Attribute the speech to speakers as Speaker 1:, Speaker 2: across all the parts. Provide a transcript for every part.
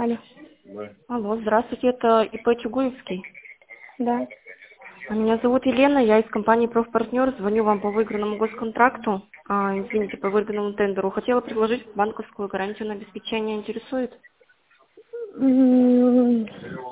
Speaker 1: Алло.
Speaker 2: Алло, здравствуйте, это ИП Чугуевский.
Speaker 1: Да.
Speaker 2: Меня зовут Елена, я из компании «Профпартнер», звоню вам по выигранному госконтракту, извините, по выигранному тендеру. Хотела предложить банковскую гарантию на обеспечение, интересует?
Speaker 1: М,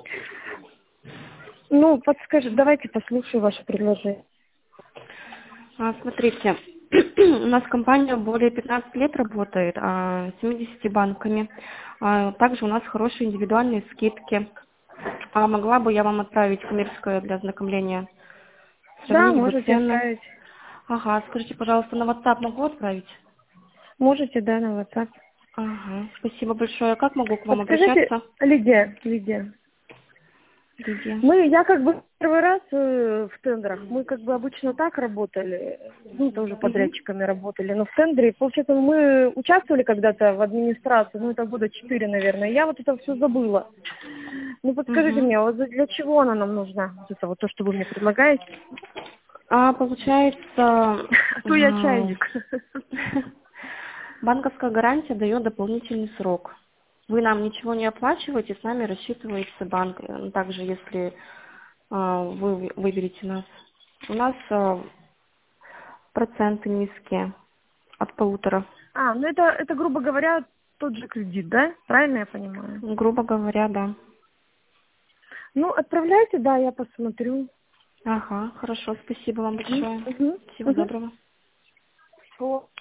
Speaker 1: Ну, подскажи, давайте послушаю ваше предложение.
Speaker 2: Смотрите, у нас компания более 15 лет работает, с 70 банками. Также у нас хорошие индивидуальные скидки. Могла бы я вам отправить коммерческое для ознакомления?
Speaker 1: Да,
Speaker 2: Сравнили бы
Speaker 1: можете
Speaker 2: цены.
Speaker 1: отправить.
Speaker 2: Ага, скажите, пожалуйста, на WhatsApp могу отправить?
Speaker 1: Можете, да, на WhatsApp.
Speaker 2: Ага, спасибо большое. Как могу к вам
Speaker 1: Подскажите,
Speaker 2: обращаться?
Speaker 1: Лидия,
Speaker 2: Лидия.
Speaker 1: я как бы первый раз в тендерах, мы как бы обычно так работали, тоже
Speaker 2: Мгм.
Speaker 1: подрядчиками работали, но в тендере, получается, мы участвовали когда-то в администрации, это года 4, наверное, я вот это все забыла. Ну, подскажите
Speaker 2: Мгм.
Speaker 1: мне, вот для чего она нам нужна, вот это вот то, что вы мне предлагаете?
Speaker 2: Получается,
Speaker 1: А то я чайник.
Speaker 2: банковская гарантия дает дополнительный срок. Вы нам ничего не оплачиваете, с нами рассчитывается банк. Также, если вы выберете нас. У нас проценты низкие, от 1,5.
Speaker 1: Это, грубо говоря, тот же кредит, да? Правильно я понимаю?
Speaker 2: Грубо говоря, да.
Speaker 1: Ну, отправляйте, да, я посмотрю.
Speaker 2: Ага, хорошо, спасибо вам
Speaker 1: Угу,
Speaker 2: большое.
Speaker 1: угу,
Speaker 2: Всего
Speaker 1: угу.
Speaker 2: доброго.